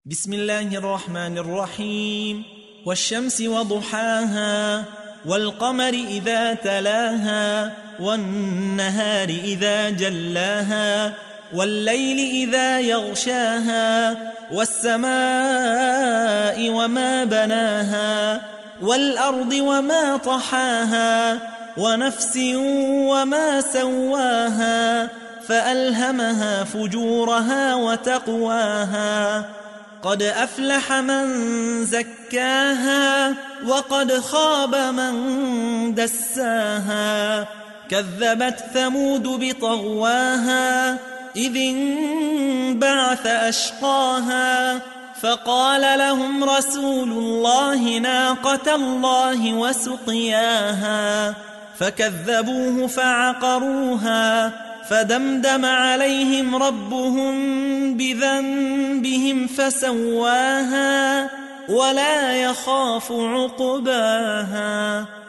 بسم الله الرحمن الرحيم. والشمس وضحاها والقمر إذا تلاها والنهار إذا جلاها والليل إذا يغشاها والسماء وما بناها والأرض وما طحاها ونفس وما سواها فألهمها فجورها وتقواها قد أفلح من زكاها وقد خاب من دساها كذبت ثمود بطغواها إذ انبعث أشقاها فقال لهم رسول الله ناقة الله وسقياها فكذبوه فعقروها فدمدم عليهم ربهم بذنبهم فسواها ولا يخاف عقباها.